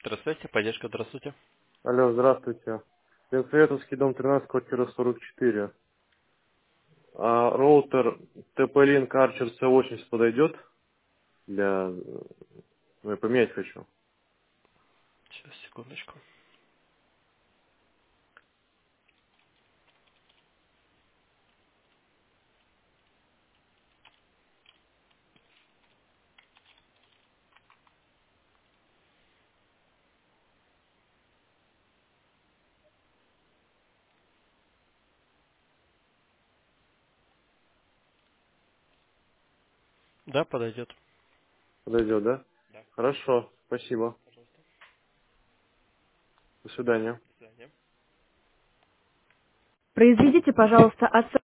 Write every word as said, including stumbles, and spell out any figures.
Электросвязь, поддержка, здравствуйте. Алло, здравствуйте. Ленсоветовский дом тринадцать, квартира сорок четыре. А роутер ти пи-Link Archer си восемьдесят подойдет для... Ну, я поменять хочу. Сейчас, секундочку. Да, подойдет. Подойдет, да? Да, Хорошо, спасибо. пожалуйста. До свидания. До свидания. Произведите, пожалуйста, оценку.